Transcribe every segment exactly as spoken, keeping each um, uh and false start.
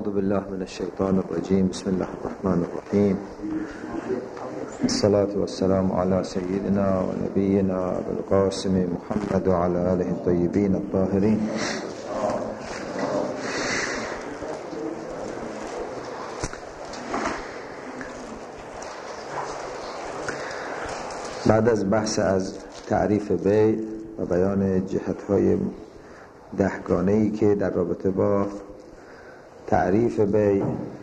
بالله من الشيطان الرجيم. بسم الله الرحمن الرحيم. الصلاة والسلام على سيدنا ونبينا أبي القاسم محمد وعلى آله الطيبين الطاهرين. بعد از بحث از تعریف بیع و بیان جهت‌های دهگانه‌ای که در رابطه با تعریف بیع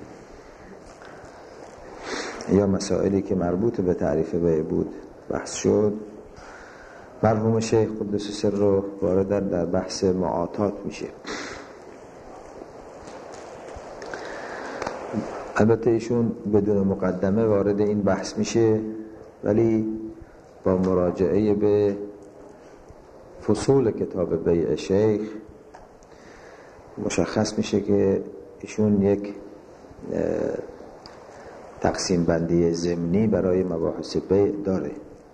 یا مسائلی که مربوط به تعریف بیع بود بحث شد، مرحوم شیخ قدس سر رو وارد در بحث معاطات میشه. البته ایشون بدون مقدمه وارد این بحث میشه، ولی با مراجعه به فصول کتاب بیع شیخ مشخص میشه که ایشون یک تقسیم بندی ضمنی برای مباحث بیع داره.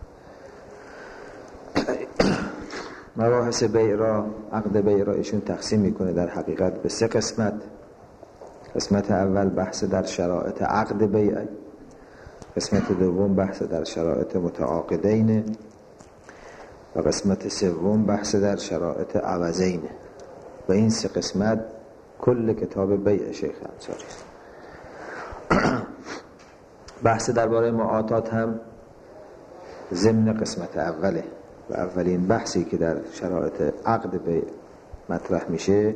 مباحث بیع را، عقد بیع را ایشون تقسیم میکنه در حقیقت به سه قسمت. قسمت اول بحث در شرایط عقد بیع، قسمت دوم بحث در شرایط متعاقدین و قسمت سوم بحث در شرایط عوضین. و این سه قسمت کل کتاب بیع شیخ انصاری است. بحث درباره معاطات هم ضمن قسمت اوله و اولین بحثی که در شرایط عقد بیع مطرح میشه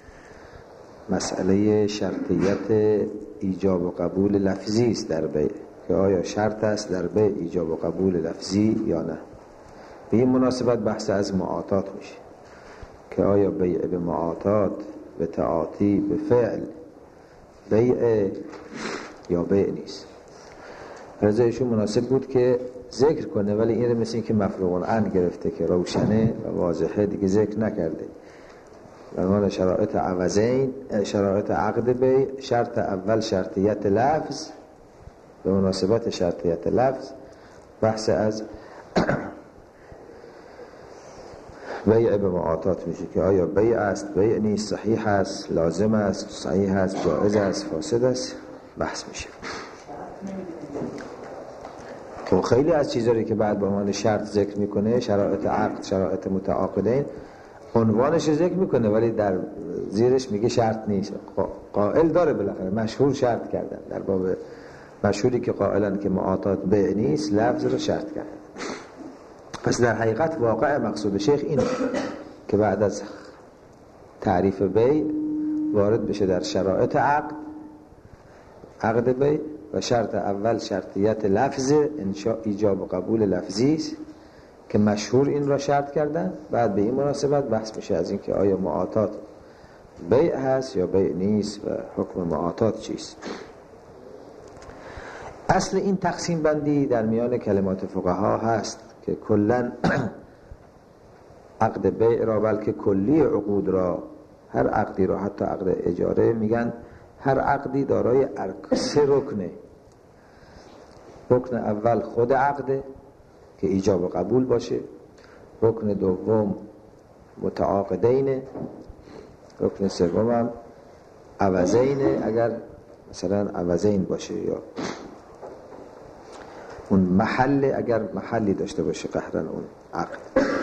مسئله شرطیت ایجاب و قبول لفظی است در بیع، که آیا شرط است در بیع ایجاب و قبول لفظی یا نه. به این مناسبت بحث از معاطات میشه که آیا بیع به معاطات، به تعاطی، به فعل بیع یا بیع نیست. رضایشون مناسب بود که ذکر کنه، ولی این مثل این که مفروغ عن گرفته که روشنه و واضحه، دیگه ذکر نکرده. عنوان شرایط عوضین، شرایط عقد بیع. شرط اول شرطیت لفظ، به مناسبت شرطیت لفظ بحث از بیع به معاطات میشه که آیا بیع است، بیع نیست، صحیح است، لازم است، صحیح است، جائز است، فاسد است، بحث میشه. تو خیلی از چیزایی که بعد به عنوان شرط ذکر میکنه، شرایط عقد، شرایط متعاقدین، عنوانش ذکر میکنه ولی در زیرش میگه شرط نیست. قائل داره بالاخره، مشهور شرط کردن در باب مشهوری که قائلن که معاطات بیع نیست، لفظ رو شرط کردن. پس در حقیقت واقع مقصود شیخ اینه که بعد از تعریف بیع وارد بشه در شرایط عقد عقد بیع. و شرط اول شرطیت لفظ، انشاء ایجاب و قبول لفظی است که مشهور این را شرط کردن. بعد به این مناسبت بحث میشه از این که آیا معاطات بیع هست یا بیع نیست و حکم معاطات چیست. اصل این تقسیم بندی در میان کلمات فقها هست که کلن عقد بیع را، بلکه کلی عقود را، هر عقدی را، حتی عقد اجاره، میگن هر عقدی دارای سه رکنه. رکن اول خود عقده که ایجاب و قبول باشه، رکن دوم متعاقدینه، رکن سوم هم عوضینه اگر مثلا عوضین باشه، یا اون محل اگر محلی داشته باشه قهرن اون عقد.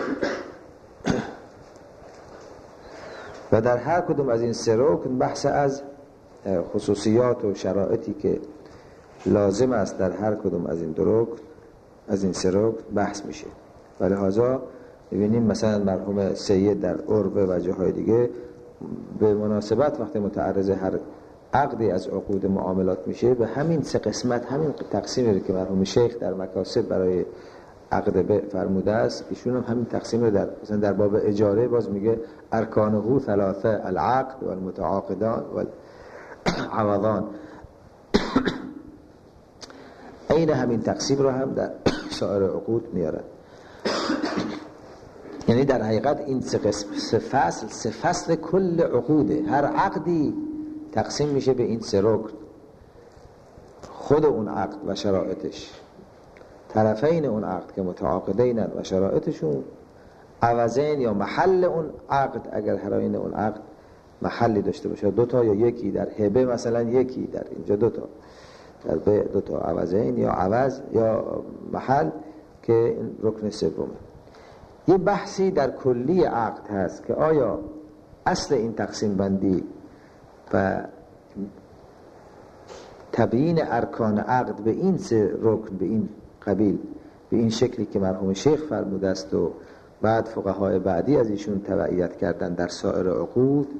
و در هر کدوم از این سه رکن بحث از خصوصیات و شرایطی که لازم است در هر کدوم از این دو رکن، از این سه رکن بحث میشه. و لحاظا ببینیم مثلا مرحوم سید در عربه و جاهای دیگه به مناسبت وقتی متعرض هر عقدی از عقود معاملات میشه، به همین سه قسمت، همین تقسیمی که مرحوم شیخ در مکاسب برای عقد بیع فرموده است، ایشون هم همین تقسیم رو در مثلا در باب اجاره باز میگه ارکانه ثلاثه، العقد والمتعاقدان والعوضان. این همین تقسیم رو هم در سایر عقود میارن. یعنی در حقیقت این سه قسم، سه فصل، سه فصل کل عقوده. هر عقدی تقسیم میشه به این سه رکن: خود اون عقد و شرایطش، طرفین اون عقد که متعاقدینن و شرایطشون، عوضین یا محل اون عقد اگر حرامین اون عقد محلی داشته باشه، دو تا یا یکی، در هبه مثلا یکی، در اینجا دو تا، در بیع دو تا عوضین یا عوض یا محل که این رکن سومه. یه بحثی در کلی عقد هست که آیا اصل این تقسیم بندی و تبیین ارکان عقد به این سه رکن، به این قبیل، به این شکلی که مرحوم شیخ فرموده است و بعد فقهای بعدی از ایشون تبعیت کردن در سایر عقود،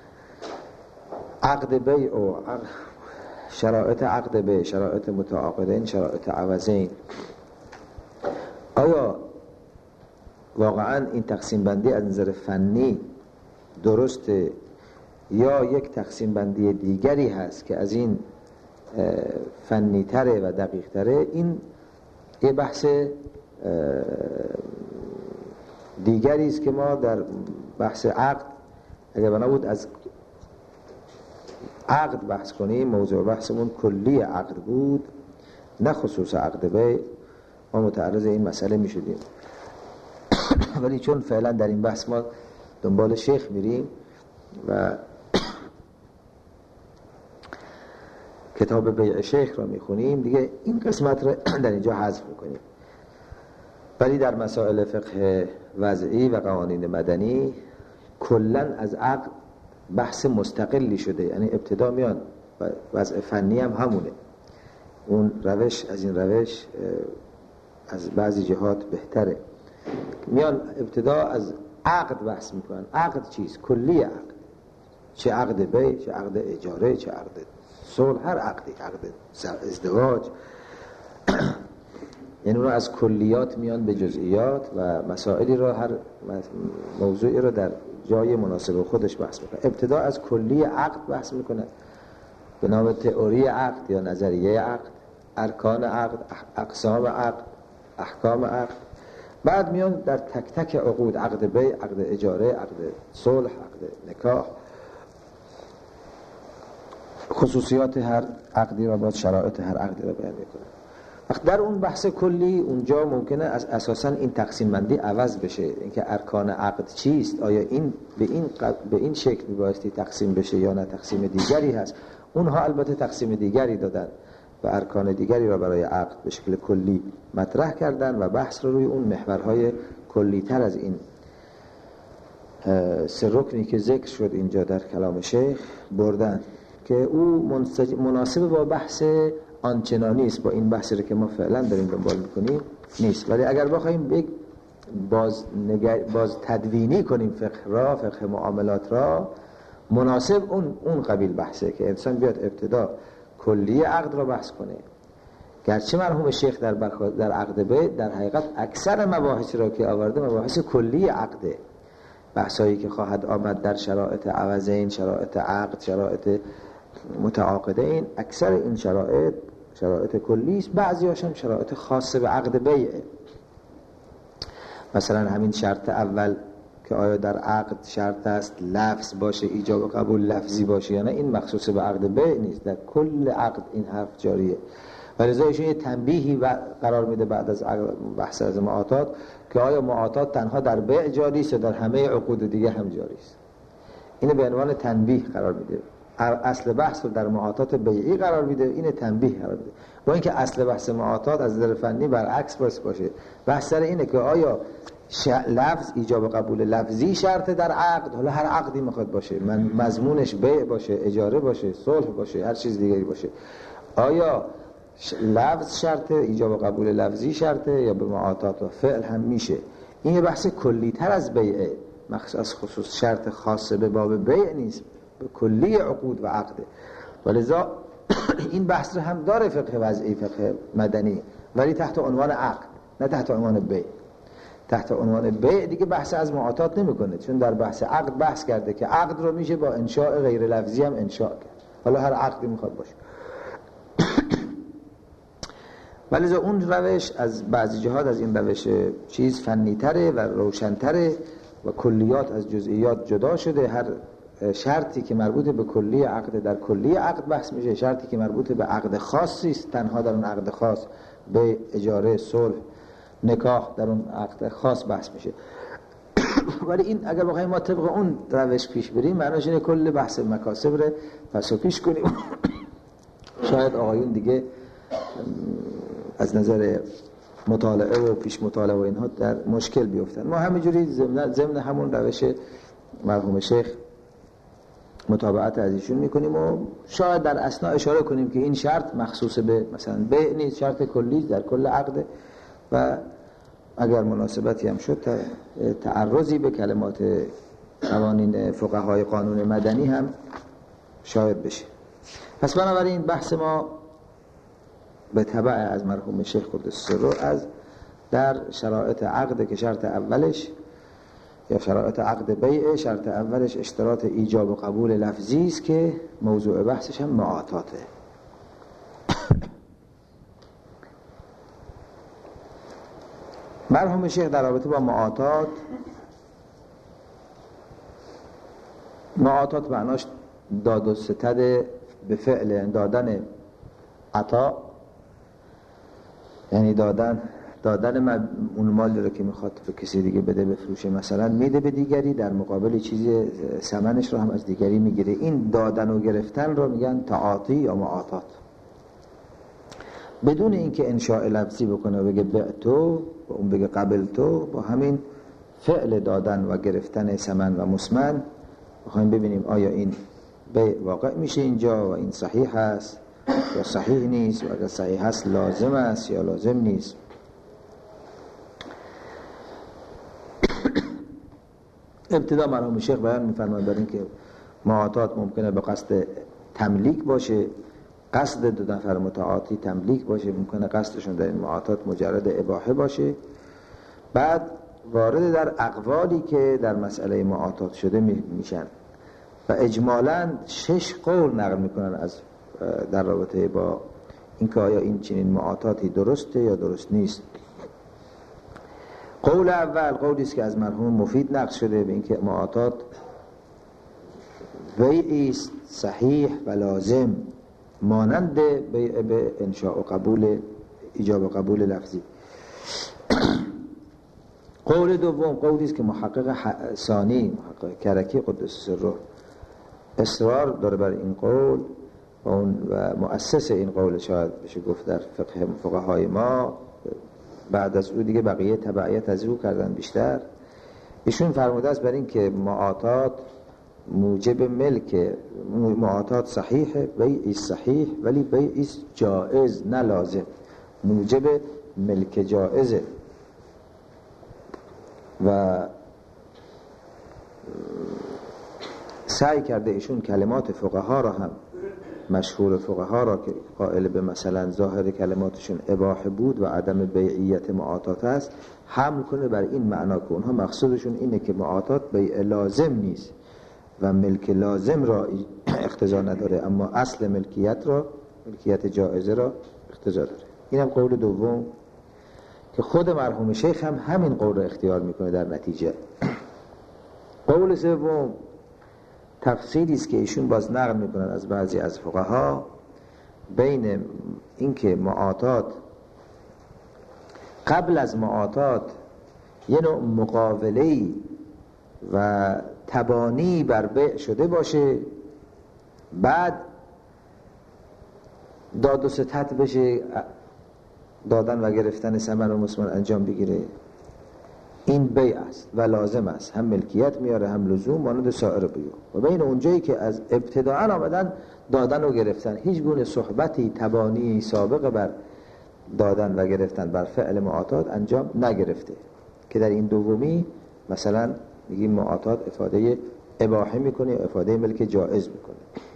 عقد بیع و شرایط عقد بیع، شرایط متعاقدین، شرایط عوضین، آیا واقعا این تقسیم بندی از نظر فنی درسته یا یک تقسیم بندی دیگری هست که از این فنی تره و دقیق تره؟ این یه بحث دیگری است که ما در بحث عقد اگر بنا بود از عقد بحث کنیم، موضوع بحثمون کلی عقد بود نه خصوص عقد بیع، ما متعرض این مسئله می شدیم. ولی چون فعلا در این بحث ما دنبال شیخ میریم و کتاب بیع شیخ را میخونیم، دیگه این قسمت را در اینجا حذف میکنیم. ولی در مسائل فقه وضعی و قوانین مدنی کلن از عقد بحث مستقلی شده، یعنی ابتدا میان وضع فنی هم همونه، اون روش از این روش از بعضی جهات بهتره، میان ابتدا از عقد بحث میکنن. عقد چیست؟ کلی عقد، چه عقد بیع، چه عقد اجاره، چه عقد صلح، هر عقدی، عقد ازدواج یعنی اون رو از کلیات میان به جزئیات و مسائلی رو، هر موضوعی رو در جای مناسب خودش بحث میکنه. ابتدا از کلی عقد بحث میکنه به نام تئوری عقد یا نظریه عقد، ارکان عقد، اقسام عقد، احکام عقد. بعد میان در تک تک عقود، عقد بیع، عقد اجاره، عقد صلح، عقد نکاح، خصوصیات هر عقدی را، باید شرایط هر عقدی را بیان میکنه. وقت در اون بحث کلی اونجا ممکنه از اساساً این تقسیم بندی عوض بشه، اینکه ارکان عقد چیست، آیا این به این به این شکل میبایستی تقسیم بشه یا نه تقسیم دیگری هست. اونها البته تقسیم دیگری دادن و ارکان دیگری را برای عقد به شکل کلی مطرح کردن و بحث رو روی اون محورهای کلی تر از این سه رکنی که ذکر شد اینجا در کلام شیخ بردن که او مناسب با بحث آنچنانی است، با این بحثی رو که ما فعلا داریم دنبال میکنیم نیست. ولی اگر بخوایم یک باز, نگر... باز تدوینی کنیم فقه را، فقه معاملات را، مناسب اون اون قبیل بحثه که انسان بیاد ابتدا کلی عقد را بحث کنه. گرچه مرحوم شیخ در بخ... در عقد بیع در حقیقت اکثر مباحث را که آورده مباحث کلی عقده، بحثایی که خواهد آمد در شرایط عوضین، شرایط عقد، شرایط متعاقدین، اکثر این شرایط شرایط کلی است، بعضی هاشم شرایط خاصه به عقد بیعه. مثلا همین شرط اول که آیا در عقد شرط است لفظ باشه، ایجاب و قبول لفظی باشه یا نه، این مخصوص به عقد بیع نیست، در کل عقد این حرف جاریه. ولذا ایشون یه تنبیهی قرار میده بعد از بحث از معاطات که آیا معاطات تنها در بیع جاری است یا در همه عقود دیگه هم جاری است. اینو به عنوان تنبیه قرار میده. اصل بحث رو در معاطات بیعی قرار میده، این تنبیه قرار میده. با اینکه اصل بحث معاطات از نظر فنی برعکس باشه، بحث سر اینه که آیا لفظ ایجاب قبول لفظی شرط در عقد، حالا هر عقدی میخواد باشه، من مضمونش بیع باشه، اجاره باشه، صلح باشه، هر چیز دیگری باشه، آیا لفظ شرط ایجاب قبول لفظی شرطه یا به معاطات و فعل هم میشه؟ این یه بحث کلی تر از بیعه، مخصوص خصوص شرط خاصه به باب بیع نیست، به کلی عقود و عقده. ولذا این بحث هم داره فقه وضعی، فقه مدنی، ولی تحت عنوان عقد، نه تحت عنوان بیع. تحت عنوان بیع دیگه بحث از معاطات نمیکنه، چون در بحث عقد بحث کرده که عقد رو میشه با انشاء غیر لفظی هم انشاء کرد، حالا هر عقدی میخواد باشه. ولی اون روش از بعضی جهات از این روش چیز فنی تره و روشن تره و کلیات از جزئیات جدا شده. هر شرطی که مربوط به کلی عقد در کلی عقد بحث میشه، شرطی که مربوط به عقد خاصی است تنها در اون عقد خاص، به اجاره، صلح، نکاح، در اون عقد خاص بحث میشه. ولی این اگر بخوایم ما طبق اون روش پیش بریم معناش اینه کل بحث مکاسب رو پس و پیش کنیم. شاید آقایون دیگه از نظر مطالعه و پیش مطالعه و اینها در مشکل بیفتن. ما همینجوری ضمن همون روش مرحوم شیخ متابعت از ایشون میکنیم و شاید در اثنا اشاره کنیم که این شرط مخصوص به مثلا بیع نیست، شرط کلی در کل عقد و اگر مناسبتی هم شد تعرضی به کلمات قوانین فقهای قانون مدنی هم شاید بشه. پس بنابراین بحث ما به تبع از مرحوم شیخ قدس سره از در شرایط عقد که شرط اولش یا شرایط عقد بیع شرط اولش اشتراط ایجاب و قبول لفظی است که موضوع بحثش هم معاطاته. مرحوم شیخ در رابطه با معاطات معاطات معناش داد و ستد به فعل دادن عطا، یعنی دادن دادن اون مال رو که میخواد به کسی دیگه بده بفروشه مثلا میده به دیگری، در مقابل چیزی ثمنش رو هم از دیگری میگیره. این دادن و گرفتن رو میگن تعاطی یا معاطات، بدون اینکه انشاء لفظی بکنه و بگه بعت تو و اون بگه قبل تو. با همین فعل دادن و گرفتن ثمن و مسمن بخوایم ببینیم آیا این بیع واقع میشه اینجا و این صحیح هست یا صحیح نیست، و اگر صحیح هست لازم است یا لازم نیست. ابتدا مرحوم شیخ بیان می‌فرمایند برای اینکه معاطات ممکنه به قصد تملیک باشه، قصد دو نفر متعاطی تملیک باشه، ممکنه قصدشون در این معاطات مجرد اباحه باشه. بعد وارد در اقوالی که در مسئله معاطات شده میشن و اجمالاً شش قول نقل میکنن از در رابطه با اینکه آیا این چنین معاطاتی درسته یا درست نیست. قول اول قولی است که از مرحوم مفید نقل شده به اینکه معاطات بیعی است صحیح و لازم مانند بیع به انشاء و قبول ایجاب و قبول لفظی. قول دوم قولی است که محقق ثانی محقق کرکی قدس سره اصرار داره بر این قول و اون و مؤسس این قول شاید بشه گفت در فقه فقهای ما، بعد از او دیگه بقیه تبعیت از او کردن بیشتر. ایشون فرموده است بر این که معاطات موجب ملک، معاطات صحیحه، بیعی صحیح ولی بیعی جائز نه لازم، موجب ملک جائزه. و سعی کرده ایشون کلمات فقها را هم مشهور فقها را که قائل به مثلا ظاهر کلماتشون اباحه بود و عدم بیعیت معاطات است حمل کنه بر این معنا که اونها مقصودشون اینه که معاطات بیع لازم نیست و ملک لازم را اقتضا نداره، اما اصل ملکیت را، ملکیت جائزه را اقتضا داره. اینم قول دوم که خود مرحوم شیخ هم همین قول را اختیار میکنه در نتیجه. قول سوم تفصیلی است که ایشون باز نقل میکنن از بعضی از فقها بین اینکه معاطات قبل از معاطات یه نوع مقاوله‌ای و تبانی بر بیع شده باشه، بعد داد و ستد بشه، دادن و گرفتن ثمن و مسمن انجام بگیره. این بیع است و لازم است، هم ملکیت میاره هم لزوم مانند سایر بیع. و بین اونجایی که از ابتداء آمدن دادن و گرفتن هیچ گونه صحبتی تبانی سابق بر دادن و گرفتن بر فعل معاطات انجام نگرفته، که در این دومی مثلا میگیم معاطات افاده اباحه میکنه، افاده ملک جائز میکنه،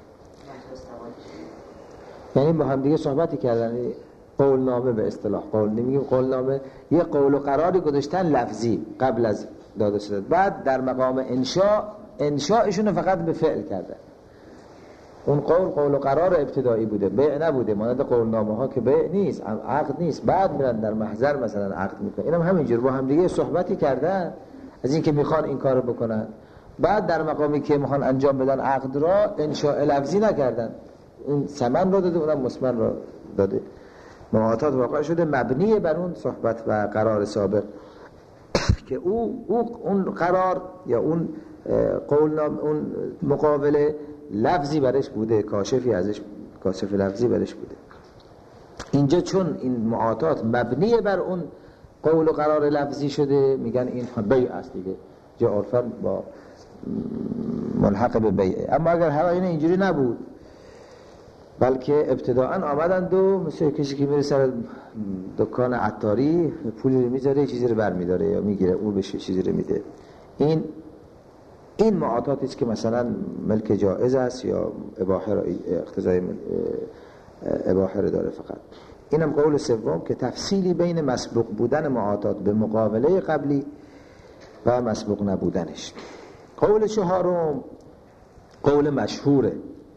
یعنی با هم دیگه صحبتی کردن. قولنامه به اصطلاح قول نمیگیم، قولنامه یه قول و قراری گذاشتن لفظی قبل از داده شد، بعد در مقام انشاء انشاءشون فقط به فعل کردن. اون قول قول و قرار ابتدایی بوده، بیع نبوده، مانند قولنامه ها که بیع نیست، عقد نیست، بعد میرن در محضر مثلا عقد میکنن. اینم هم همینجور با هم دیگه صحبتی کردن از اینکه میخوان این کارو بکنن، بعد در مقامی که میخوان انجام بدن عقد را انشاء لفظی نکردن، اون ثمن رو داده، اونم مسمن رو داده. معاطات واقع شده مبنی بر اون صحبت و قرار سابق. که او, او اون قرار یا اون قول اون مقابله لفظی برش بوده، کاشفی ازش، کاشف لفظی برش بوده. اینجا چون این معاطات مبنی بر اون قول و قرار لفظی شده، میگن این بیع است دیگه، جا عرفاً با ملحق به بیعه. اما اگر هوا این اینجوری نبود، بلکه ابتداعاً آمدند و مثل کسی که میره سر دکان عطاری پولی رو میذاره چیزی رو برمیداره یا میگیره اون بهش چیزی رو میده، این این معاطاتی است که مثلا ملک جائز است یا اباحه را اقتضای اباحه را داره فقط. اینم قول سوم که تفصیلی بین مسبوق بودن معاطات به مقابله قبلی و مسبوق نبودنش. قول چهارم قول مشهوره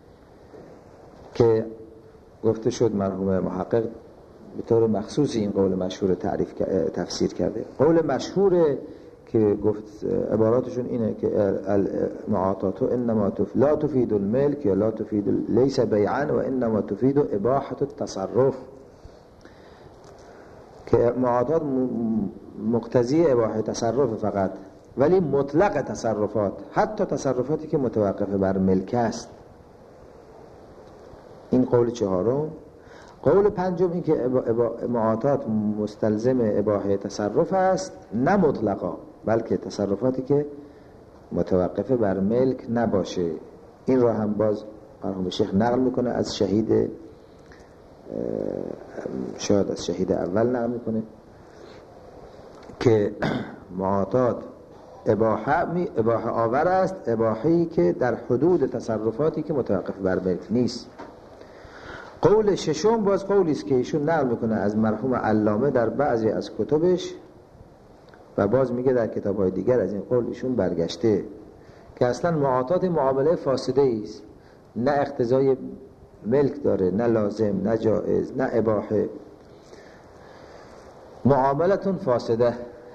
که گفته شد مرحوم محقق به طور مخصوصی این قول مشهور تعریف تفسیر کرده. قول مشهوره که گفت عباراتشون اینه که المعاطات انما تف... لا تفید الملک یا لا تفید لیس بیعا و انما تفید اباحه التصرف، که معاطات مقتضی اباحه تصرف فقط، ولی مطلق تصرفات، حتی تصرفاتی که متوقف بر ملک است. این قول چهارم. قول پنجم این که معاطات مستلزم اباحه تصرف است، نه مطلقا، بلکه تصرفاتی که متوقف بر ملک نباشه. این را هم باز مرحوم شیخ نقل میکنه از شهید، شاید از شهید اول نقل میکنه که معاطات اباحه می اباحه آور است، اباحه‌ای که در حدود تصرفاتی که متوقف بر ملک نیست. قول ششم باز قولی است که ایشون نقل میکنه از مرحوم علامه در بعضی از کتبش و باز میگه در کتاب‌های دیگر از این قول ایشون برگشته که اصلا معاطات معامله فاسده است، نه اقتضای ملک داره، نه لازم، نه جائز، نه اباحه، معاملتون فاسده.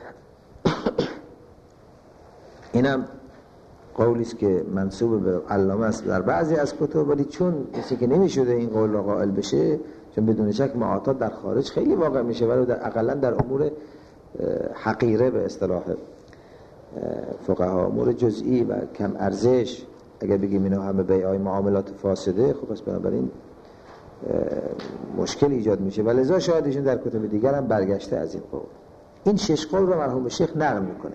اینم قولی است که منسوب به علامه است در بعضی از کتب، ولی چون کسی که نمیشده این قول را قائل بشه، چون بدون شک معاطات در خارج خیلی واقع میشه، ولی در اقلا در امور حقیره به اصطلاح فقها، امور جزئی و کم ارزش، اگر بگیم اینا همه بیعای معاملات فاسده، خب پس بنابراین مشکل ایجاد میشه و لذا شاید ایشون در کتب دیگر هم برگشته از این قول. این شش قول رو مرحوم شیخ نقل میکنه.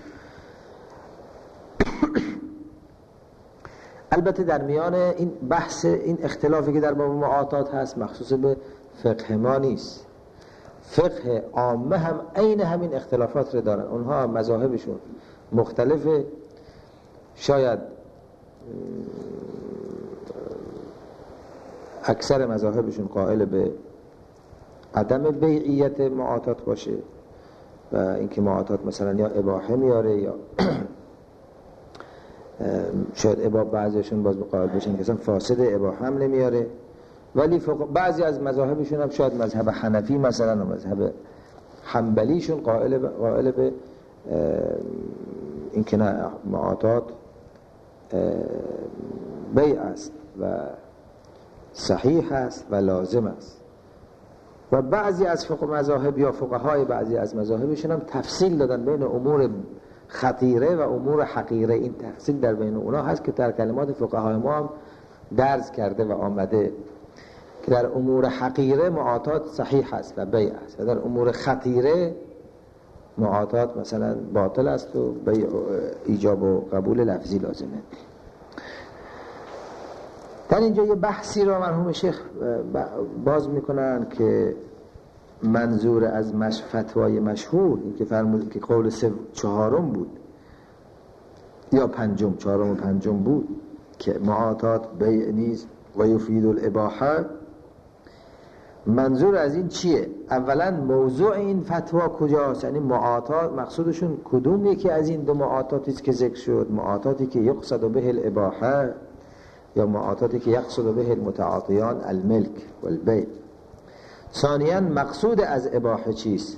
البته در میان این بحث، این اختلافی که در باب معاطات هست مخصوص به فقه ما نیست، فقه عامه هم عین همین اختلافات رو دارن. اونها مذاهبشون مختلفه، شاید اکثر مذاهبشون قائل به عدم بیعیت معاطات باشه و اینکه معاطات مثلا یا اباحه میاره یا شاید اباحه، بعضیشون باز قائل بشن که اصلا فاسد اباحه هم نمیاره، ولی بعضی از مذاهبشون هم شاید مذهب حنفی مثلا و مذهب حنبلیشون قائل به قائل به اینکه نه معاطات بیع است و صحیح است و لازم است. و بعضی از فقه مذاهب یا فقهای بعضی از مذاهبشون هم تفصیل دادن بین امور خطیره و امور حقیره. این تفصیل در بین اونا هست که در کلمات فقهای ما هم درز کرده و آمده که در امور حقیره معاطات صحیح است و بیع است و در امور خطیره معاطات مثلا باطل است و بیع ایجاب و قبول لفظی لازمه. در اینجا یه بحثی را مرحوم شیخ باز میکنن که منظور از مش فتوای مشهور این که فرمود که قول چهارم بود یا پنجم، چهارم و پنجم بود که معاطات بیع نیست و یفید الاباحه. منظور از این چیه؟ اولا موضوع این فتوا کجاست؟ یعنی معاطات مقصودشون کدوم یکی از این دو معاطاتی است که ذکر شد؟ معاطاتی که یقصد به الاباحه یا معاطاتی که یقصد به المتعاطیان الملک والبیع؟ ثانیاً مقصود از اباحه چیست؟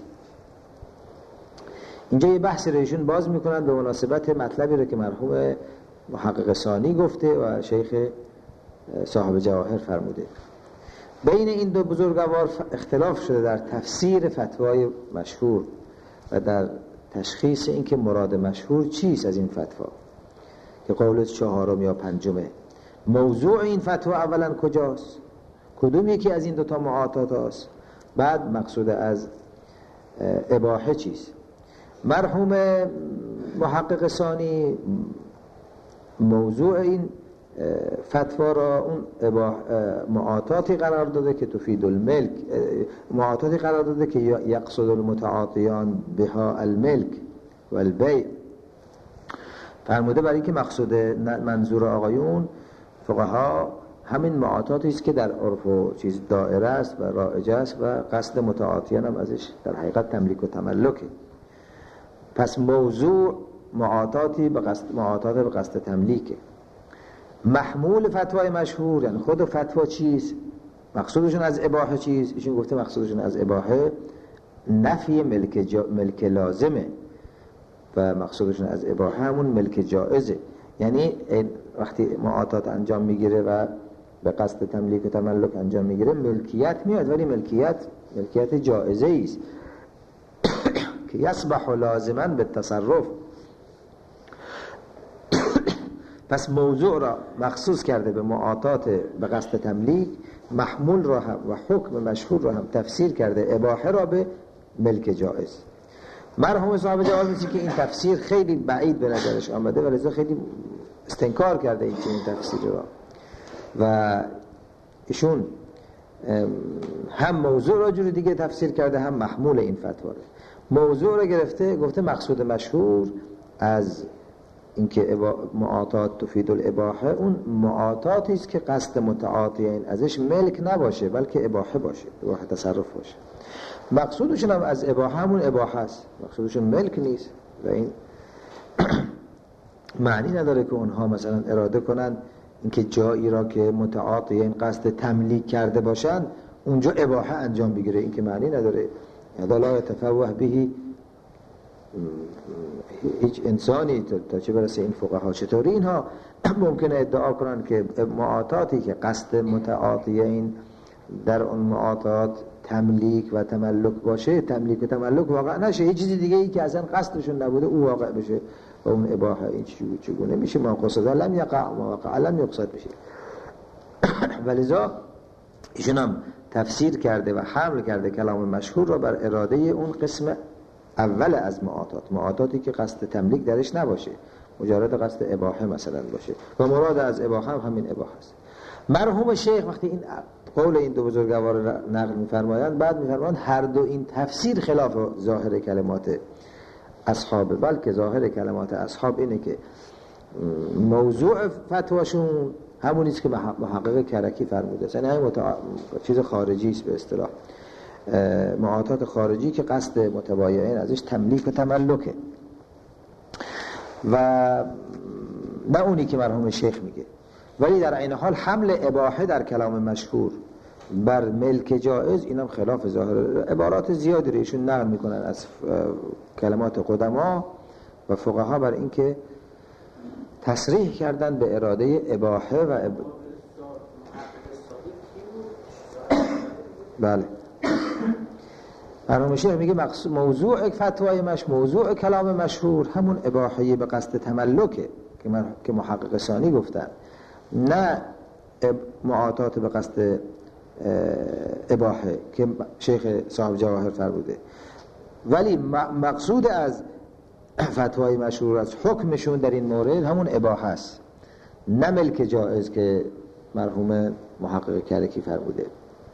اینجا یه بحثی رو ایشون باز میکنن به مناسبت مطلبی رو که مرحوم محقق ثانی گفته و شیخ صاحب جواهر فرموده. بین این دو بزرگوار اختلاف شده در تفسیر فتوای مشهور و در تشخیص این که مراد مشهور چیست از این فتوا که قول چهارم یا پنجمه. موضوع این فتوا اولا کجاست، کدوم یکی از این دوتا معاطات هست، بعد مقصود از اباحه چیست. مرحوم محقق ثانی موضوع این فتوا را اون معاطاتی قرار داده که تفید الملک، معاطاتی قرار داده که یقصد المتعاطیان بها الملک و البیع. فرموده برای که مقصود منظور آقایون فقها همین معاطاتی است که در عرف و چیز دائره است و رایج است و قصد متعاطیان هم ازش در حقیقت تملیک و تملکه. پس موضوع معاطاتی به قصد معاطات به قصد تملیکه. محمول فتوای مشهور یعنی خود فتوا چیست، مقصودشون از اباحه چیست. ایشون گفته مقصودشون از اباحه نفی ملک, جا ملک لازمه و مقصودشون از اباحه همون ملک جائزه. یعنی وقتی معاطات انجام میگیره و به قصد تملیک و تملک انجام میگیره ملکیت میاد، ولی ملکیت ملکیت جائزه است که یصبح لازما به تصرف. پس موضوع را مخصوص کرده به معاطات به قصد تملیک، محمول را هم و حکم مشهور را هم تفسیر کرده اباحه را به ملک جائز. مرحوم صاحب جواب میگه که این تفسیر خیلی بعید به نظرش آمده و لذا خیلی استنکار کرده این این تفسیر را و ایشون هم موضوع را جور دیگه تفسیر کرده هم محمول این فتوا را. موضوع را گرفته گفته مقصود مشهور از اینکه معاطات تفید الاباحه اون معاطاتی است که قصد متعاطیین ازش ملک نباشه بلکه اباحه باشه، اباحه تصرف باشه. مقصودشون هم از اباحه همون اباحه است، مقصودشون ملک نیست و این معنی نداره که اونها مثلا اراده کنن اینکه جایی را که متعاطیین قصد تملیک کرده باشن اونجا اباحه انجام بگیره، این که معنی نداره. یعنی لا يتفوه به هیچ انسانی تا چه برسه این فقها. چطوری اینها ممکنه ادعا کنن که معاطاتی که قصد متعاطیین در اون معاطات تملیک و تملک باشه، تملیک و تملک واقع نشه، یه چیزی دیگه ای که اصلا قصدشون نبوده او واقع بشه و اون اباحه این چگونه میشه؟ ما قصد لم یقع ما وقع لم یقصد بشه. ولذا ایشون هم تفسیر کرده و حمل کرده کلام مشهور را بر اراده اون قسم اول از معاطات، معاطاتی که قصد تملیک درش نباشه، مجرد قصد اباحه مثلا باشه و مراد از اباحه هم همین اباحه است. مرحوم شیخ وقتی این قول این دو بزرگوار را نقل می‌فرمایند بعد می‌فرمایند هر دو این تفسیر خلاف ظاهر کلمات اصحاب، بلکه ظاهر کلمات اصحاب اینه که موضوع فتواشون همونی است که محقق کرکی فرموده، یعنی همین متع... چیز خارجی است به اصطلاح، معاطات خارجی که قصد متبایعین ازش تملیک و تملکه و نه اونی که مرحوم شیخ میگه. ولی در این حال حمل اباحه در کلام مشهور بر ملک جائز اینم خلاف ظاهر. عبارات زیادی رو ایشون نقل میکنن از کلمات قدما و فقها بر این که تصریح کردن به اراده اباحه و اب... بله مرحوم شیخ میگه مقصود موضوع فتوای مش موضوع کلام مشهور همون اباحه به قصد تملکه که من که محقق ثانی گفتن، نه معاطات به قصد اباحه که شیخ صاحب جواهر فرموده. ولی مقصود از فتوای مشهور از حکمشون در این مورد همون اباحه است، نه ملک جائز که مرحوم محقق کرکی فرموده.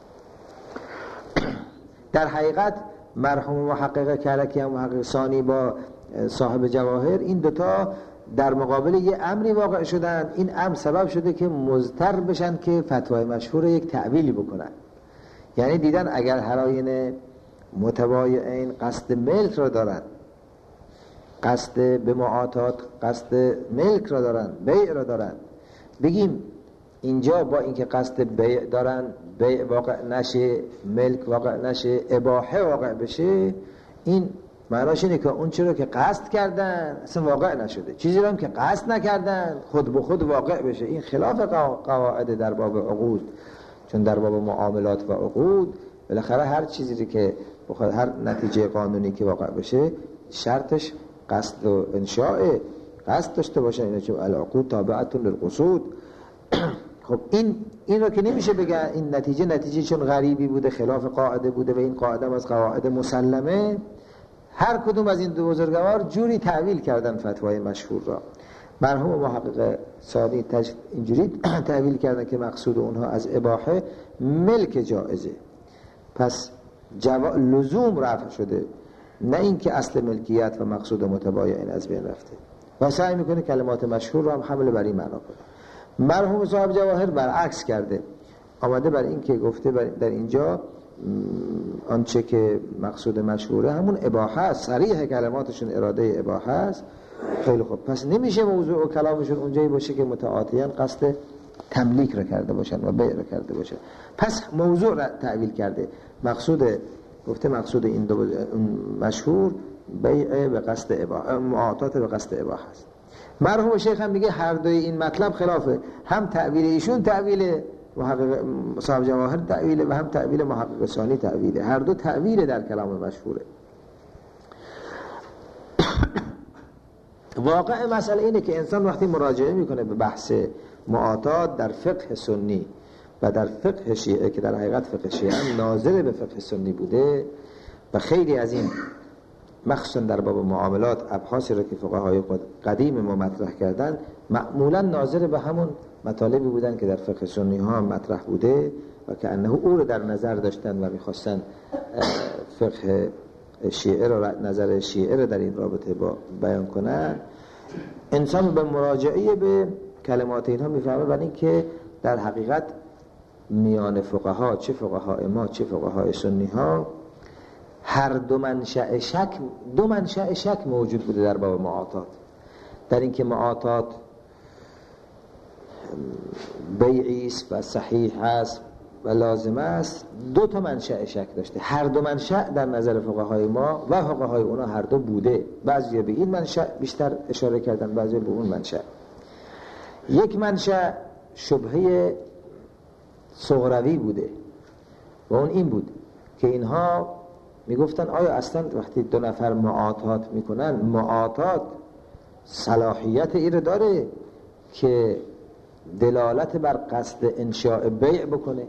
در حقیقت مرحوم محقق کرکی و محقق ثانی با صاحب جواهر این دوتا در مقابل یه امری واقع شدن. این امر سبب شده که مضطر بشن که فتوای مشهور یک تعویلی بکنن. یعنی دیدن اگر هراین متبایعین قصد ملک را دارن، قصد به معاطات قصد ملک را دارن، بیع را دارن، بگیم اینجا با اینکه قصد بیع دارن بیع واقع نشه، ملک واقع نشه، اباحه واقع بشه، این معناش اینه که اون چرا که قصد کردن اصلا واقع نشده، چیزی رو هم که قصد نکردن خود به خود واقع بشه. این خلاف قواعد در باب عقود، چون در باب معاملات و عقود بالاخره هر چیزی که بخواد هر نتیجه قانونی که واقع بشه شرطش قصد و انشاء، قصد داشته باشن. اینا چون العقود تابعتون للقصود. خب این این رو که نمیشه بگه این نتیجه نتیجه چون غریبی بوده، خلاف قاعده بوده و این قاعده از قواعد مسلمه. هر کدوم از این دو بزرگوار جوری تعویل کردن فتوای مشهور را. مرحوم محقق ثانی اینجوری تعویل کردن که مقصود اونها از اباحه ملک جائزه، پس جوا... لزوم رفع شده، نه اینکه اصل ملکیت و مقصود متباین از بین رفته. و سعی میکنه کلمات مشهور رو هم حمل بر این معنا کنه. مرحوم صاحب جواهر برعکس کرده، آمده بر این که گفته در اینجا آنچه که مقصود مشهوره همون اباحه است، صریح کلماتشون اراده اباحه است. خیلی خوب، پس نمیشه موضوع و کلامشون اونجایی باشه که متعاطیان قصد تملیک را کرده باشن و بیع را کرده باشن. پس موضوع را تعویل کرده، مقصود گفته مقصود این دو مشهور بیع به قصد اباحه، معاطات به قصد اباحه است. مرحوم شیخ هم میگه هر دوی این مطلب خلافه، هم تعویل ایشون تعویل محقق صاحب جواهر تعویله و هم تعویل محقق ثانی تعویله، هر دو تعویل در کلام مشهوره. واقع مسئله اینه که انسان وقتی مراجعه میکنه به بحث معاطات در فقه سنی و در فقه شیعه که در حقیقت فقه شیعه هم ناظر به فقه سنی بوده و خیلی از این مخصوصا در باب معاملات ابحاثی رو که فقهای خود قدیم ما مطرح کردن معمولا ناظر به همون مطالبی بودن که در فقه سنی ها مطرح بوده و که انه او رو در نظر داشتن و میخواستن فقه شیعه رو، نظر شیعه رو در این رابطه با بیان کنن. انسان به مراجعه به کلمات اینها میفهمه برای اینکه در حقیقت میان فقها، چه فقهای ما چه فقهای سنی ها، هر دو منشأ شک دو منشأ شک موجود بوده در باب معاطات، در اینکه معاطات بیعی است و صحیح است و لازم است. دو تا منشأ شک داشته، هر دو منشأ در نظر فقهای ما و فقهای اونا هر دو بوده. بعضی به این منشأ بیشتر اشاره کردن، بعضی به اون منشأ. یک منشأ شبهه صغروی بوده و اون این بود که اینها میگفتن آیا اصلا وقتی دو نفر معاطات میکنن، معاطات صلاحیت این داره که دلالت بر قصد انشاء بیع بکنه؟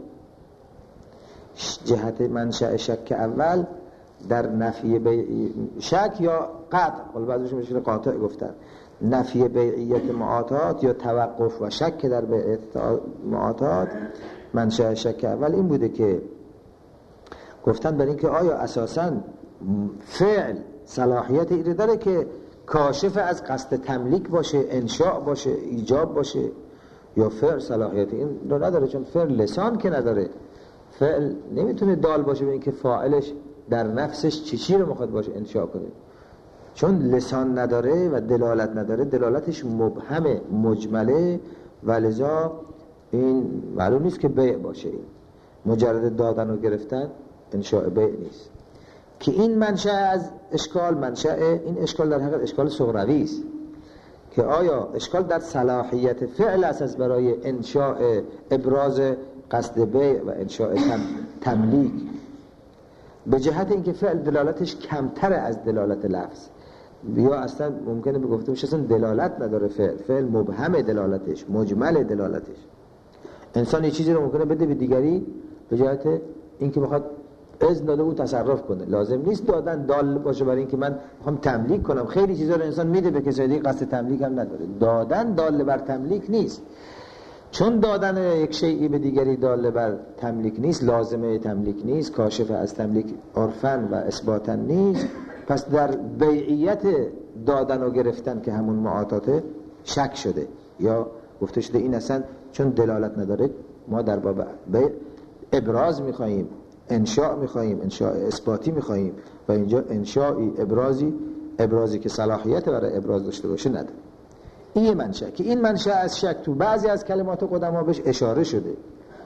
جهت منشأ شک اول در نفی بیع شک یا قطع، ولی بعضیشون میشه قاطع گفتن، نفی بیعیت معاطات یا توقف و شک در بیع معاطات. منشأ شک اول این بوده که گفتن بر این که آیا اساساً فعل صلاحیت این داره که کاشف از قصد تملیک باشه، انشاء باشه، ایجاب باشه، یا فعل صلاحیت این رو نداره؟ چون فعل لسان که نداره، فعل نمیتونه دال باشه به این که فاعلش در نفسش چی چی رو میخواد باشه انشاء کنه. چون لسان نداره و دلالت نداره، دلالتش مبهمه، مجمله، و لذا این معلوم نیست که بیع باشه. این مجرد دادن و گرفتن انشاء بیع نیست. که این منشأ از اشکال، منشأ این اشکال در حقیقت اشکال صغروی است که آیا اشکال در صلاحیت فعل اساس برای انشاء ابراز قصد بیع و انشاء تم، تملیک، به جهت اینکه فعل دلالتش کمتر از دلالت لفظ، یا اصلا ممکنه بگفته بشه اصلا دلالت نداره فعل، فعل مبهم دلالتش، مجمل دلالتش. انسان یه چیزی رو ممکنه بده به دیگری به جهت اینکه بخواد اذن داده او تصرف کنه، لازم نیست دادن دال باشه برای اینکه من میخوام تملیک کنم. خیلی چیزا رو انسان میده به کسایی دیگه قصد تملیک هم نداره. دادن دال بر تملیک نیست. چون دادن یک شیئی به دیگری دال بر تملیک نیست، لازمه تملیک نیست، کاشف از تملیک عرفاً و اثباتاً نیست، پس در بیعیت دادن و گرفتن که همون معاطات شک شده، یا گفته شده این اصلا چون دلالت نداره ما در باب بیع ابراز میخواییم، انشاء میخواییم، انشاء اثباتی میخواییم، و اینجا انشاءی ابرازی ابرازی که صلاحیت برای ابراز داشته باشه نداره. این منشأ که این منشأ از شک تو بعضی از کلمات قدما بهش اشاره شده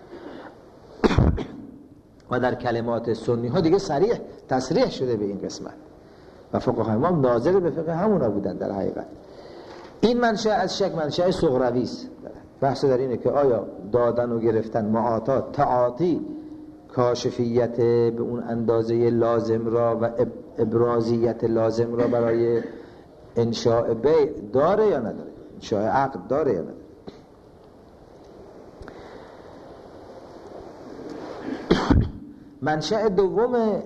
و در کلمات سنی ها دیگه صریح تصریح شده به این قسمت و فقهای ما ناظر به فقه همونا بودن. در حقیقت این منشأ از شک منشأ صغروی است. بحث در اینه که آیا دادن و گرفتن، معاطات، تعاطی، کاشفیت به اون اندازه لازم را و ابرازیت لازم را برای انشاء بیع داره یا نداره، انشاء عقد داره یا نداره. منشأ دوم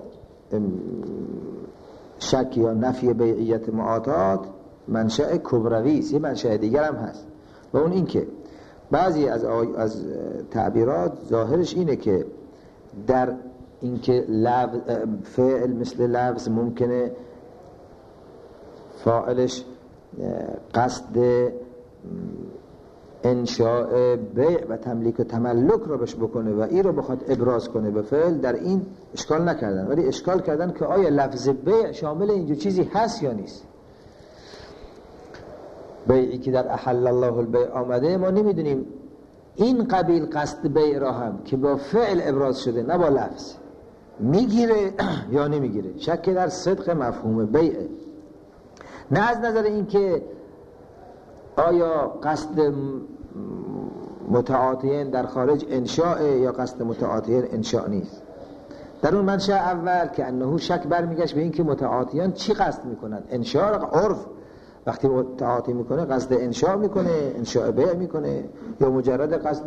شک یا نفی بیعیت معاطات منشأ کبروی است. یه منشأ دیگر هم هست و اون این که بعضی از از تعبیرات ظاهرش اینه که در اینکه لفظ فعل مثل لفظ ممکنه فاعلش قصد انشاء بیع و تملیک و تملک رو بهش بکنه و این رو بخواد ابراز کنه به فعل، در این اشکال نکردن، ولی اشکال کردن که آیا لفظ بیع شامل اینجور چیزی هست یا نیست. بیعی که در احل الله البیع آمده ما نمیدونیم این قبیل قصد بیع را هم که با فعل ابراز شده نه با لفظ میگیره یا نمیگیره. شک در صدق مفهوم بیع، نه از نظر این که آیا قصد متعاطیین در خارج انشاء یا قصد متعاطیین انشاء نیست. در اون منشأ اول که انه شک برمیگشت به این که متعاطیان چی قصد میکنن. انشاء عرف وقتی متعاطی میکنه قصد انشاء میکنه، انشاء بیع میکنه، یا مجرد قصد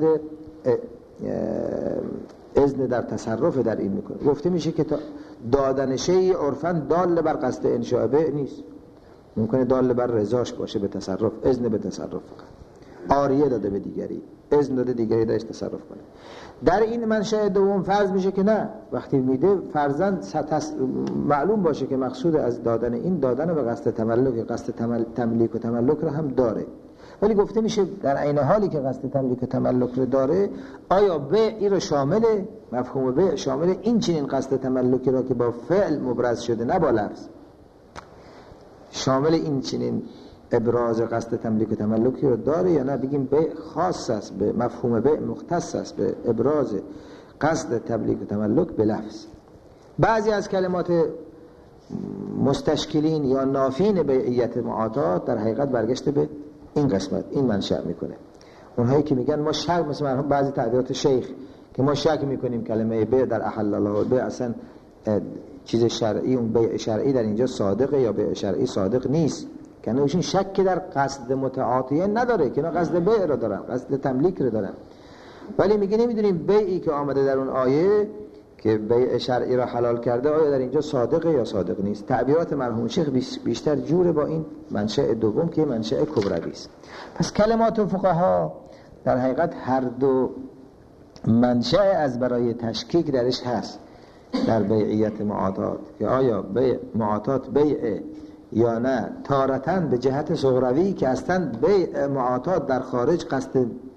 اذن در تصرف در این میکنه. گفته میشه که دادن شیء عرفاً دال بر قصد انشاء بیع نیست، ممکنه دال بر رضاش باشه به تصرف، اذن به تصرف فقط، عاریه داده به دیگری، اذن داده دیگری درش تصرف کنه. در این منشأ دوم فرض میشه که نه، وقتی میده فرضاً معلوم باشه که مقصود از دادن این دادن به قصد تملک، قصد تملیک و تملک رو هم داره، ولی گفته میشه در عین حالی که قصد تملیک و تملک رو داره آیا بیع این رو شامله، مفهوم بیع شامل این چنین قصد تملکی را که با فعل مبرز شده نه با لفظ، شامل این چنین ابراز قصد تملیک و تملکی رو داره یا نه؟ بگیم بیع خاص است، به مفهوم بیع مختص است به ابراز قصد تملیک و تملک به لفظ. بعضی از کلمات مستشکلین یا نافین بیعیت معاطات در حقیقت برگشته به این قسمت، این منشأ میکنه. اونهایی که میگن ما شک، مثلا بعضی تعبیرات شیخ که ما شک میکنیم کلمه بیع در احل الله البیع اصلا چیز شرعی، اون بیع شرعی در اینجا صادقه یا بیع شرعی صادق نیست، که ایشون شک در قصد متعاطیین نداره که اینا قصد بیع رو دارن، قصد تملیک رو دارن، ولی میگه نمیدونیم بیعی که آمده در اون آیه که بیع شرعی را حلال کرده آیا در اینجا صادقه یا صادق نیست. تعبیرات مرحوم شیخ بیشتر جوره با این منشأ دوم که منشأ کبروی است. پس کلمات فقها در حقیقت هر دو منشأ از برای تشکیک درش هست در بیعیت معاطات، که آیا بیع معاطات بیع یا نه، تارتاً به جهت صغروی که اصلا بیع معاطات در خارج قصد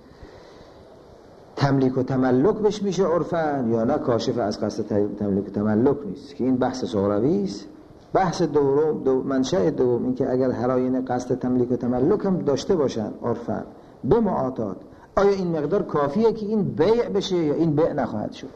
تملیک و تملک بش میشه عرفاً، یا نه کاشف از قصد تملیک و تملک نیست، که این بحث صغروی است. بحث دوم دو منشأ دوم این که اگر هراین قصد تملیک و تملک هم داشته باشن عرفاً به معاطات، آیا این مقدار کافیه که این بیع بشه یا این بیع نخواهد شد؟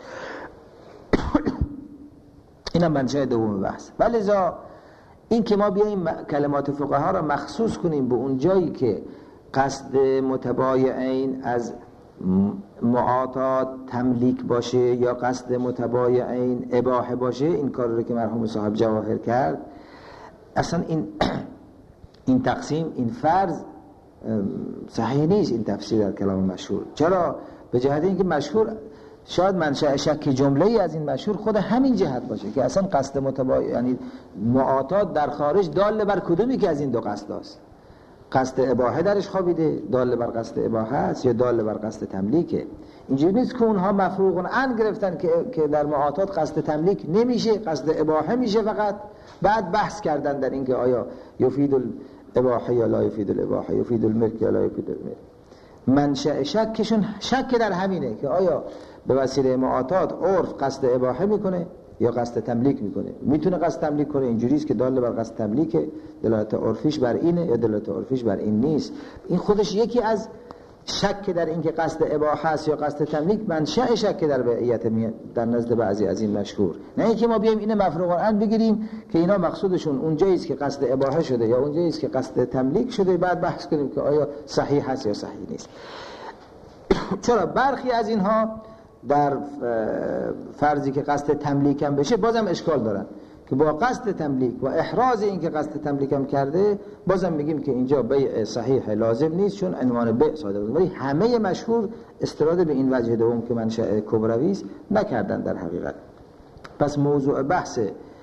این هم منشأ دوم بحث. ولذا این که ما بیاییم کلمات فقها را مخصوص کنیم به اون جایی که قصد متبایعین از معاطات تملیک باشه یا قصد متبایعین اباحه باشه، این کار رو که مرحوم صاحب جواهر کرد، اصلا این این تقسیم، این فرض صحیح نیست، این تفسیر در کلام مشهور. چرا؟ به جهت اینکه مشهور شاید منشأ شک جمله‌ای از این مشهور خود همین جهت باشه که اصلا قصد متبایع یعنی معاطات در خارج دال بر کدومی که از این دو قصد است؟ قصد اباحه درش خوابیده، دال بر قصد اباحه است، یا دال بر قصد تملیکه. اینجوری نیست که اونها مفروغن ان گرفتن که که در معاطات قصد تملیک نمیشه، قصد اباحه میشه فقط. بعد بحث کردن در این که آیا یفید الاباحه یا لا یفید الاباحه، یفید الملک یا لا یفید الملک. منشأ شکشون شک در همینه که آیا به وسیله معاطات عرف قصد اباحه میکنه یا قصد تملیک میکنه. میتونه قصد تملیک کنه، اینجوریه که دال بر قصد تملیکه، دلالت عرفیش بر اینه یا دلالت عرفیش بر این نیست. این خودش یکی از شک در این که قصد اباحه است یا قصد تملیک منشأ شک در بیعیت در نزد بعضی از این مشهور. نه اینکه ما بیایم اینو مفروغ الان بگیریم که اینا مقصودشون اونجایی است که قصد اباحه شده یا اونجایی است که قصد تملیک شده، بعد بحث کنیم که آیا صحیح است یا صحیح نیست. چرا برخی از اینها در فرضی که قصد تملیک هم بشه بازم اشکال دارن که با قصد تملیک و احراز این که قصد تملیک هم کرده، بازم میگیم که اینجا بیع صحیح لازم نیست، چون عنوان بیع صادر بود. ولی همه مشهور استناد به این وجه دوم که منشأ کبروی است نکردن در حقیقت. پس موضوع بحث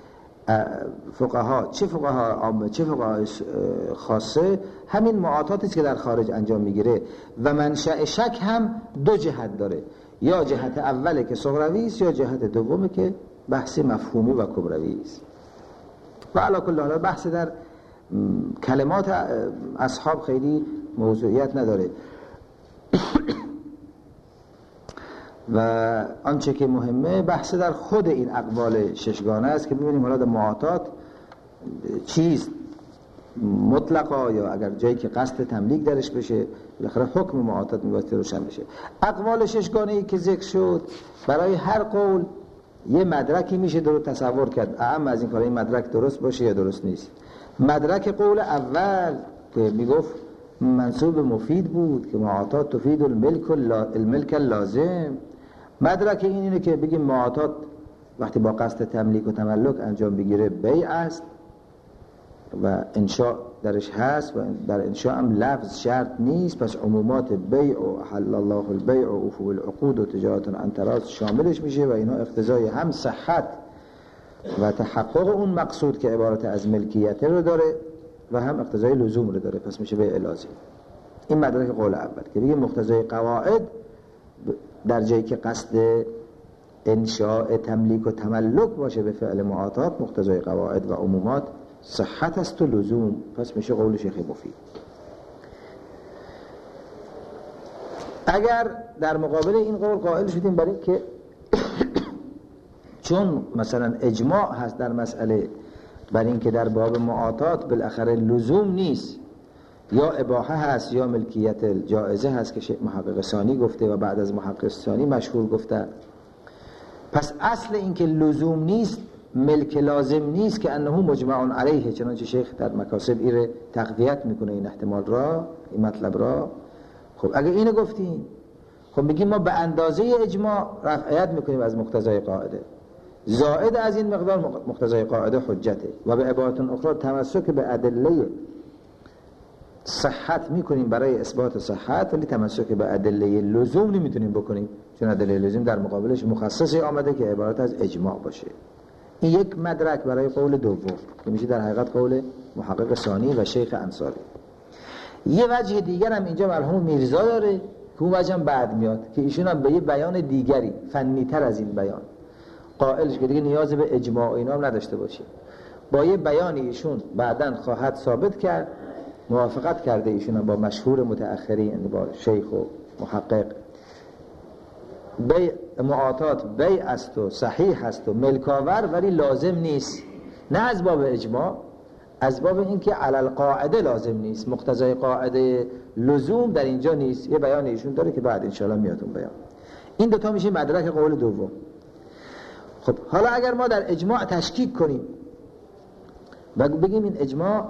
فقها، چه فقها عامه چه فقها خاصه، همین معاطاتی است که در خارج انجام میگیره و منشأ شک هم دو جهت داره، یا جهت اوله که صغروی است یا جهت دومه که بحث مفهومی و کبروی است. و علی کل حال بحث در کلمات اصحاب خیلی موضوعیت نداره و آنچه که مهمه بحث در خود این اقوال ششگانه است که ببینیم حالا در معاطات چیز مطلقا یا اگر جایی که قصد تملیک درش بشه بالاخره حکم معاطات میبایستی روشن بشه. اقوال ششگانه ای که ذکر شد برای هر قول یه مدرکی میشه درست تصور کرد، اهم از این کار این مدرک درست باشه یا درست نیست. مدرک قول اول که میگفت منصوب مفید بود که معاطات تفید الملک الملک لازم، مدرک این اینه که بگیم معاطات وقتی با قصد تملیک و تملک انجام بگیره بیع است و انشاء درش هست و در انشاء هم لفظ شرط نیست، پس عمومات بیع و حل الله البیع و عفو العقود و تجارت عن تراض شاملش میشه و اینا اقتضای هم صحت و تحقق اون مقصود که عبارت از ملکیت رو داره و هم اقتضای لزوم رو داره، پس میشه بیع لازم. این مدرک قول اول که بگیم مقتضای قواعد در جایی که قصد انشاء تملیک و تملک باشه به فعل معاطات مقتضای قواعد و عمومات صحت است و لزوم، پس میشه قول شیخ مفید. اگر در مقابل این قول قائل شدیم برای که چون مثلا اجماع هست در مسئله بر این که در باب معاطات بالاخره لزوم نیست، یا اباحه هست یا ملکیت جائزه هست که محقق ثانی گفته و بعد از محقق ثانی مشهور گفته، پس اصل این که لزوم نیست ملک لازم نیست که انه مجمع علیه، چنانچه شیخ در مکاسب ایره تقویت میکنه این احتمال را، این مطلب را. خب اگه اینو گفتین خب میگیم ما به اندازه اجماع رفعیت میکنیم از مقتضای قاعده، زائد از این مقدار مقتضای قاعده حجته و به عبارت اخرى تمسک به ادله صحت میکنیم برای اثبات صحت، ولی تمسک به ادله لزوم نمیتونیم بکنیم، چون ادله لزوم در مقابلش مخصصی آمده که عبارت از اجماع باشه. این یک مدرک برای قول دوم که میشه در حقیقت قول محقق ثانی و شیخ انصاری. یه وجه دیگر هم اینجا مرحوم میرزا داره که اون وجه هم بعد میاد که ایشون هم به یه بیان دیگری فنی تر از این بیان قائلش که دیگه نیاز به اجماع و اینا هم نداشته باشه، با یه بیانی ایشون بعداً خواهد ثابت کرد، موافقت کرده ایشون هم با مشهور متأخرین، یعنی با شیخ و محقق، بیع معاطات بیع است و صحیح است و ملکاور ولی لازم نیست، نه از باب اجماع، از باب این که علی القاعده لازم نیست، مقتضای قاعده لزوم در اینجا نیست. یه بیان ایشون داره که بعد انشاءالله میاد اون بیان. این دوتا میشه مدرک قول دوم. خب حالا اگر ما در اجماع تشکیک کنیم و بگیم این اجماع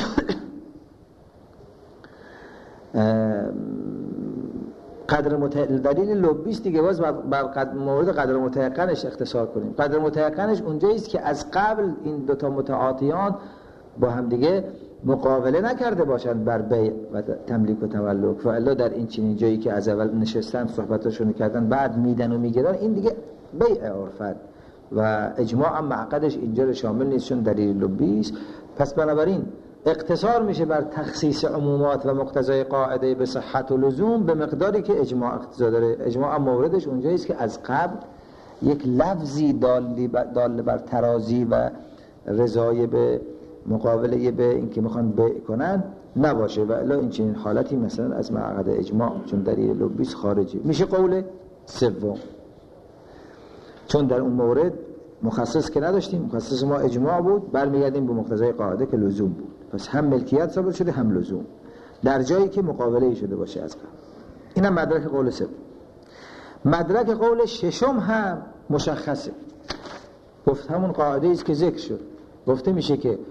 قدر متعقل دلیل لبیست دیگه، باز بر مورد قدر متعقلش اختصار کنیم. قدر متعقلش اونجاییست که از قبل این دوتا متعاطیان با هم دیگه مقابله نکرده باشند بر بیع و تملیک و تملک، و الا در این چنین جایی که از اول نشستن صحبتاشون کردن بعد میدن و میگیرن، این دیگه بیع عرفت و اجماع هم معقدش اینجا رو شامل نیست چون دلیل لبیست. پس بنابراین اقتصار میشه بر تخصیص عمومات و مقتضای قاعده به صحت و لزوم به مقداری که اجماع اقتضا داره. اجماع هم موردش اونجاییست که از قبل یک لفظی دال بر ترازی و رضای به مقابله به این که میخوان بیع کنن نباشه، و الا این چنین حالتی مثلا از معقد اجماع چون دلیل لبیست خارجی میشه. قول سوم چون در اون مورد مخصص که نداشتیم، مخصص ما اجماع بود، برمیگردیم به مقتضای قاعده که لزوم بود، پس هم ملکیت ثابت شده هم لزوم در جایی که مقابله ای شده باشه از قبل. اینم مدرک قول سوم. مدرک قول ششم هم مشخصه، گفت همون قاعده است که ذکر شد، گفته میشه که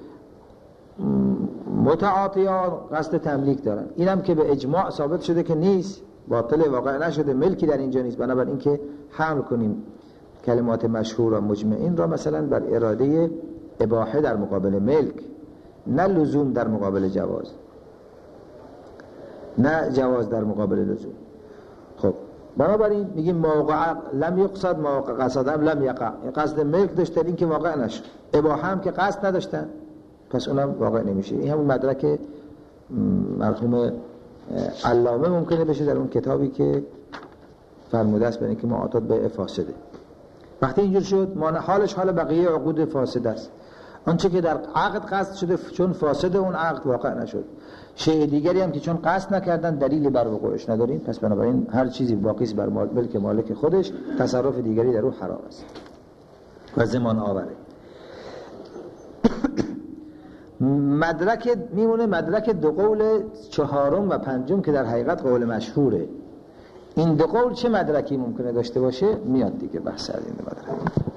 متعاطیان قصد تملیک دارن، اینم که به اجماع ثابت شده که نیست، باطل واقع نشده، ملکی در اینجا نیست، بنابراین این که حمل کنیم کلمات مشهور و مجمعین را مثلا بر اراده اباحه در مقابل ملک، نه لزوم در مقابل جواز، نه جواز در مقابل لزوم. خب بنابراین میگیم موقع لم یقصد، موقع قصدم لم یقع. قصد ملک داشتن این که واقع نشد، اباحه هم که قصد نداشتن پس اونم واقع نمیشه. این همون مدرک مرحوم علامه ممکنه بشه در اون کتابی که فرموده است برای اینکه معاطات بیع فاسده. وقتی اینجور شد ما حالش حال بقیه عقود فاسده است. آنچه که در عقد قصد شده چون فاسده اون عقد واقع نشد، شیء دیگری هم که چون قصد نکردن دلیلی بر وقوعش نداریم، پس بنابراین هر چیزی باقی است بر ملک مالک خودش، تصرف دیگری در او حرام است و زمان آوره. مدرک میمونه مدرک دو قول چهارم و پنجم که در حقیقت قول مشهوره. این دو قول چه مدرکی ممکنه داشته باشه؟ میاد دیگه بحث از این مدرک.